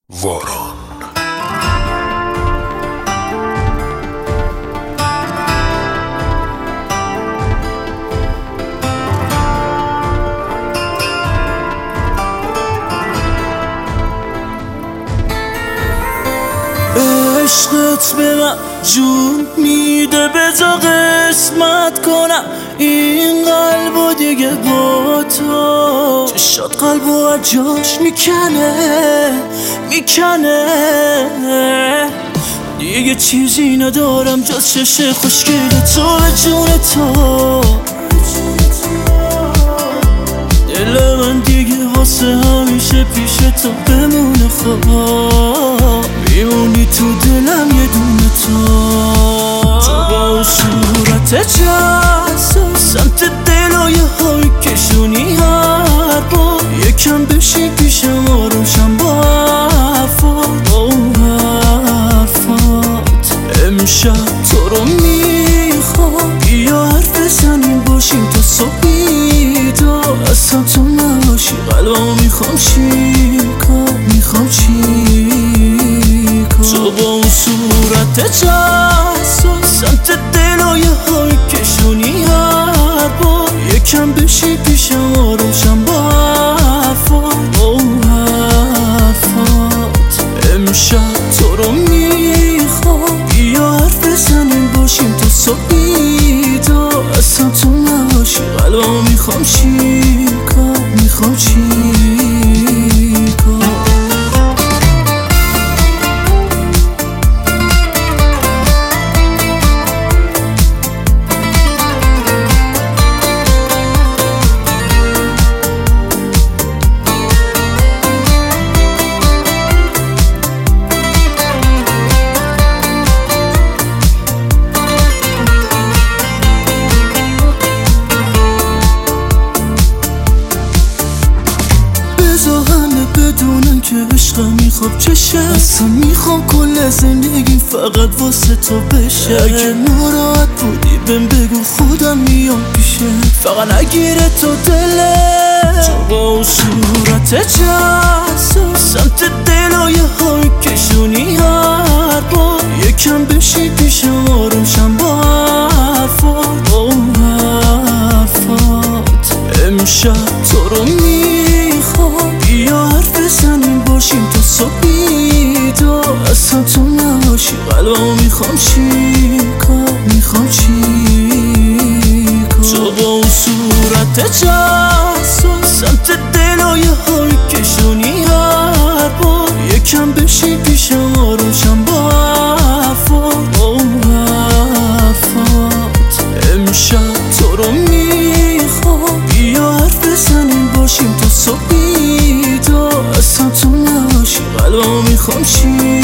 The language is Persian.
واران عشقت به من جون میده بذار قسمت کنم این قلبو دیگه با تو چشات قلبو از جاش میکنه دیگه چیزی ندارم جز چشم خوشگل تو به جون تو دل من دیگه واسه همیشه پیش تو بمونه خواه میمونی تو دلم یه دونه تو با صورت جذاب سمت دل و یه های کشونی هر بار یکم بشی پیشم آرومشم با حرفات امشب تو رو میخوام بیا حرف بزنیم باشیم تا صبح بیدار اصلا تو نباشی قلبم میخوام چیکار تو با اون صورت جذاب سمت دل و یه های کشونی هر بار یکم بشی پیشم آرومشم با حرفات امشب تو رو میخوام بیا حرف بزنیم باشیم تا صبح بیدار اصلا تو نباشی قلبم میخوام چیکار بدونن که عشقم میخواب چشه اصلا میخوام کل زندگی فقط واسه تو بشه اگه ناراحت بودی بهم بگو خودم میام پیشه فقط نگیره تو دله تو با اون صورت جذاب سمت دل و یه های کشونی هر بار یکم بشی پیشم آرومشم با حرفات امشب تو رو میخوام بیا حرف بزنیم باشیم تا صبح بیدار اصلا تو نباشی قلبم میخوام چیکار تو با اون صورت جذاب سمت دل و یه های کشونی هر بار یکم بشی پیشم آرومشم با حرفات امشب تو رو میخوام بیا حرف بزنیم باشیم تا صبح بیدار اصلا تو نباشی قلبم میخوام